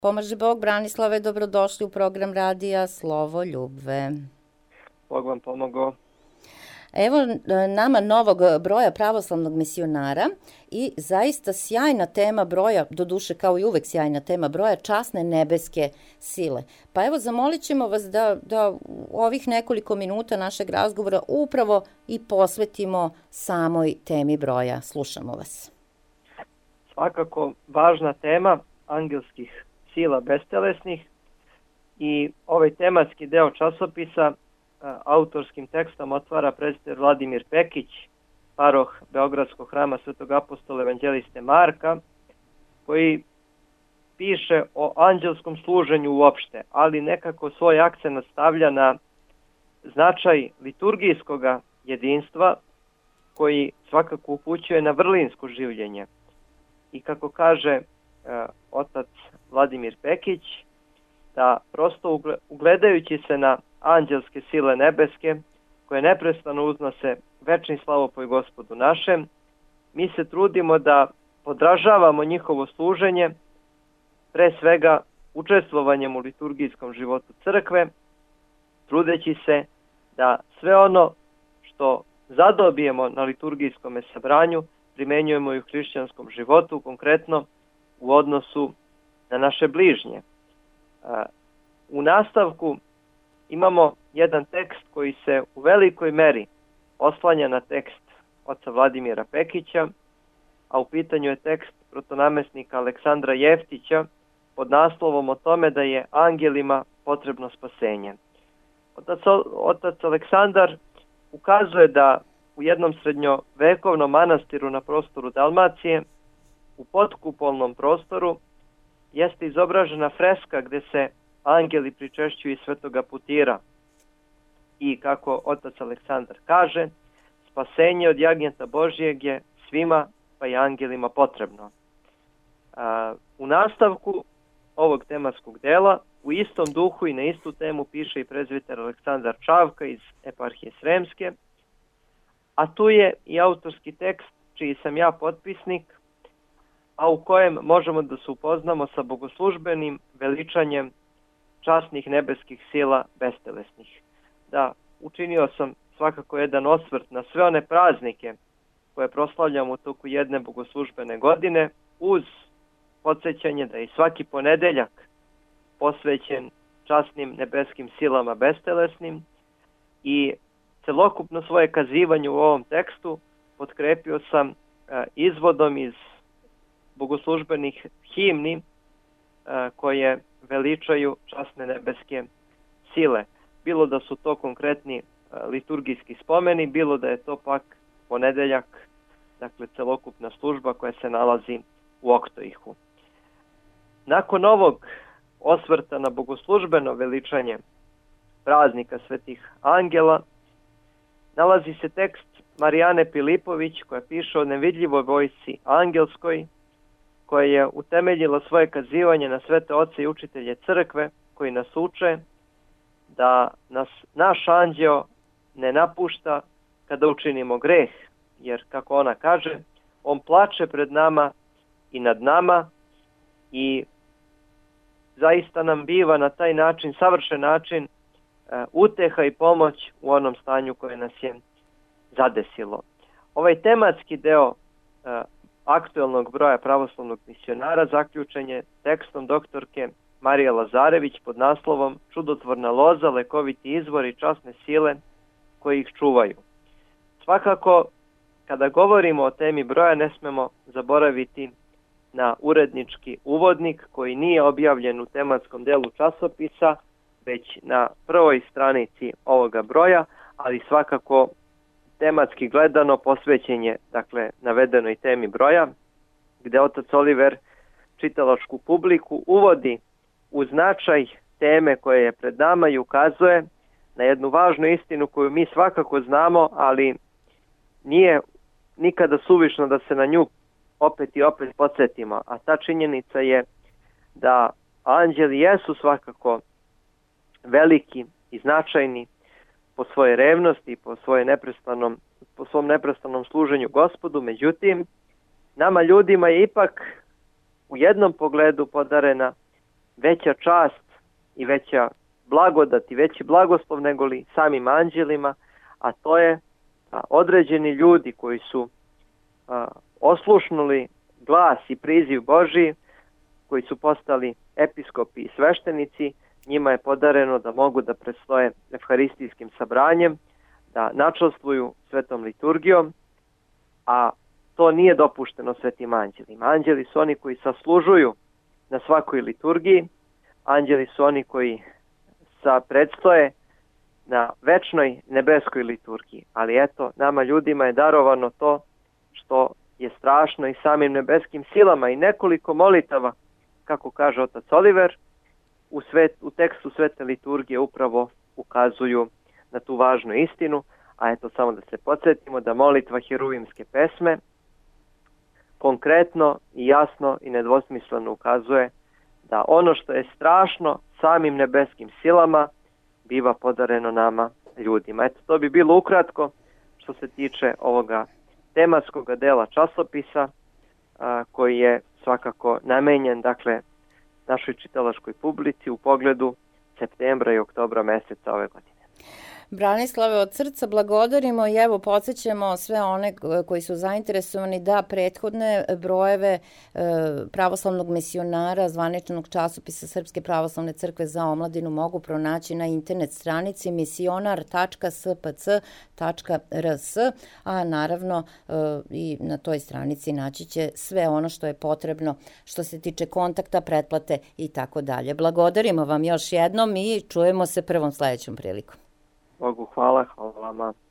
Pomaže Bog, Branislave, dobrodošli u program radija Slovo Ljubve. Bog vam pomogao. Evo nama novog broja pravoslavnog misionara i zaista sjajna tema broja, doduše kao i uvek sjajna tema broja, časne nebeske sile. Pa evo zamolit ćemo vas da ovih nekoliko minuta našeg razgovora upravo i posvetimo samoj temi broja. Slušamo vas. Svakako važna tema angelskih sila bestelesnih i ovaj tematski deo časopisa autorskim tekstom otvara presbiter Vladimir Pekić, paroh Beogradskog hrama Svetog apostola evanđeliste Marka, koji piše o anđelskom služenju uopšte, ali nekako svoj akcent stavlja na značaj liturgijskog jedinstva koji svakako upućuje na vrlinsko življenje. I kako kaže otac Vladimir Pekić, da prosto ugledajući se na anđelske sile nebeske, koje neprestano uznose večni slavopoj Gospodu našem, mi se trudimo da podražavamo njihovo služenje, pre svega učestvovanjem u liturgijskom životu crkve, trudeći se da sve ono što zadobijemo na liturgijskom sabranju primenjujemo i u hrišćanskom životu, konkretno u odnosu na naše bližnje. U nastavku imamo jedan tekst koji se u velikoj meri oslanja na tekst oca Vladimira Pekića, a u pitanju je tekst protonamestnika Aleksandra Jeftića pod naslovom o tome da je angelima potrebno spasenje. Otac Aleksandar ukazuje da u jednom srednjovekovnom manastiru na prostoru Dalmacije, u potkupolnom prostoru, jeste izobražena freska gde se angeli pričešćuju iz Svetoga Putira. I kako otac Aleksandar kaže, spasenje od jagnjeta Božijeg je svima, pa i angelima potrebno. U nastavku ovog tematskog dela, u istom duhu i na istu temu piše i prezbiter Aleksandar Čavka iz eparhije Sremske, a tu je i autorski tekst čiji sam ja potpisnik, a u kojem možemo da se upoznamo sa bogoslužbenim veličanjem časnih nebeskih sila bestelesnih. Da, učinio sam svakako jedan osvrt na sve one praznike koje proslavljamo u toku jedne bogoslužbene godine, uz podsjećanje da je svaki ponedeljak posvećen časnim nebeskim silama bestelesnim i celokupno svoje kazivanje u ovom tekstu potkrepio sam izvodom iz bogoslužbenih himni koje veličaju časne nebeske sile. Bilo da su to konkretni liturgijski spomeni, bilo da je to pak ponedeljak, dakle celokupna služba koja se nalazi u Oktoihu. Nakon ovog osvrta na bogoslužbeno veličanje praznika svetih angela, nalazi se tekst Marijane Pilipović koja piše o nevidljivoj vojsci angelskoj, koja je utemeljila svoje kazivanje na svete oce i učitelje crkve, koji nas uče da nas naš anđeo ne napušta kada učinimo greh, jer kako ona kaže, on plače pred nama i nad nama i zaista nam biva na taj način, savršen način, uteha i pomoć u onom stanju koje nas je zadesilo. Ovaj tematski deo aktuelnog broja pravoslavnog misionara zaključen je tekstom doktorke Marije Lazarević pod naslovom Čudotvorna loza, lekoviti izvor i časne sile koji ih čuvaju. Svakako, kada govorimo o temi broja, ne smemo zaboraviti na urednički uvodnik koji nije objavljen u tematskom delu časopisa, već na prvoj stranici ovoga broja, ali svakako tematski gledano posvećen je, dakle, navedenoj temi broja, gde otac Oliver čitalačku publiku uvodi u značaj teme koje je pred nama i ukazuje na jednu važnu istinu koju mi svakako znamo, ali nije nikada suvišno da se na nju opet i opet podsjetimo, a ta činjenica je da anđeli jesu svakako veliki i značajni po svojoj revnosti, po svom neprestanom služenju Gospodu, međutim, nama ljudima je ipak u jednom pogledu podarena veća čast i veća blagodat i veći blagoslov nego li samim anđelima, a to je određeni ljudi koji su oslušnuli glas i priziv Božiji, koji su postali episkopi i sveštenici, njima je podareno da mogu da predstoje evharistijskim sabranjem, da načastvuju svetom liturgijom, a to nije dopušteno svetim anđelima. Anđeli su oni koji saslužuju na svakoj liturgiji, anđeli su oni koji predstoje na večnoj nebeskoj liturgiji. Ali eto, nama ljudima je darovano to što je strašno i samim nebeskim silama i nekoliko molitava, kako kaže otac Oliver, u tekstu svete liturgije upravo ukazuju na tu važnu istinu, a eto samo da se podsjetimo da molitva heruvimske pesme konkretno i jasno i nedvosmisleno ukazuje da ono što je strašno samim nebeskim silama biva podareno nama ljudima. Eto, to bi bilo ukratko što se tiče ovoga tematskog dela časopisa koji je svakako namenjen, dakle, našoj čitalačkoj publici u pogledu septembra i oktobra meseca ove godine. Branislave, od srca blagodarimo i evo podsjećamo sve one koji su zainteresovani da prethodne brojeve pravoslavnog misionara, zvaničnog časopisa Srpske pravoslavne crkve za omladinu mogu pronaći na internet stranici misionar.spc.rs, a naravno i na toj stranici naći će sve ono što je potrebno što se tiče kontakta, pretplate i tako dalje. Blagodarimo vam još jednom i čujemo se prvom sledećom prilikom. Bogu hvala, hvala vama.